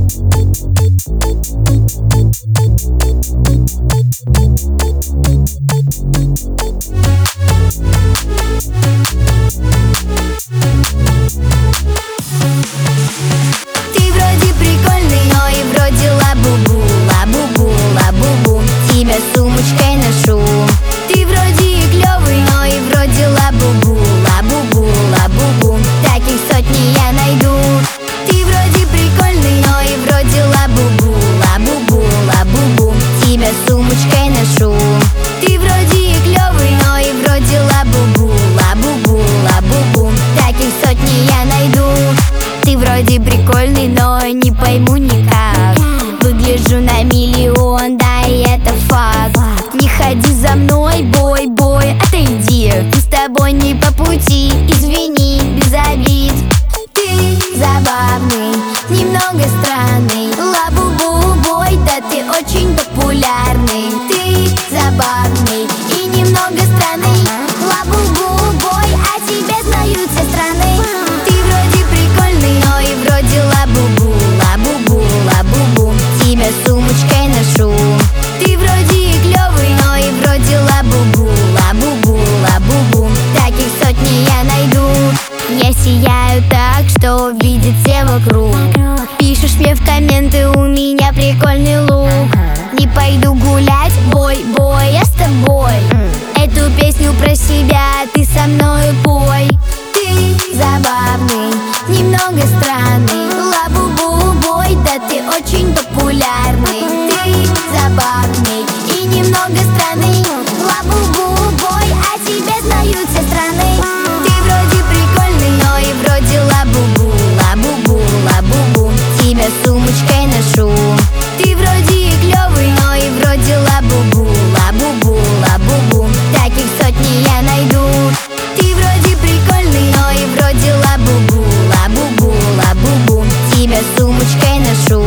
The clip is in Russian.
Ты вроде прикольный, но и вроде лабубу, лабубу, лабубу. Тебя сумочкой ношу. Ты вроде и клёвый, но и вроде лабубу, лабубу, лабубу. Таких сотни я найду. Ты вроде прикольный, но и вроде лабубу, лабубу, лабубу. Тебя сумочкой ношу. Ты вроде и клёвый, но и вроде лабубу, лабубу, лабубу. Таких сотни я найду. Ты вроде прикольный, но не пойму никак. Выгляжу на миллион, да и это факт. Не ходи за мной, бой, бой, отойди. Мы с тобой не по пути, извини, без обид. Ты забавный, немного странный. Лабубу, бой, да ты очень популярный. Ты забавный и немного странный. Лабубу, бой, о тебе знают все страны. Ты вроде прикольный, но и вроде лабубу, лабубу, лабубу. Тебя сумочкой ношу. Ты вроде и клёвый, но и вроде лабубу, лабубу, лабубу. Таких сотни я найду. Я сияю так, что видят все вокруг. Пишешь мне в комменты, у меня прикольный лук. Не пойду гулять, бой, бой, я с тобой. Эту песню про себя ты со мною пой. Ты забавный, немного странный. Лабубу, бой, да ты очень популярный. Ты забавный и немного странный. Лабубу, бой, о тебе знают все страны. Ты вроде прикольный, но и вроде лабубу, лабубу, лабубу. Тебя сумочкой ношу. Ты вроде и клёвый, но и вроде лабубу, лабубу, лабубу. Таких сотни я найду. Ты вроде прикольный, но и вроде лабубу, лабубу, лабубу. Тебя сумочкой ношу.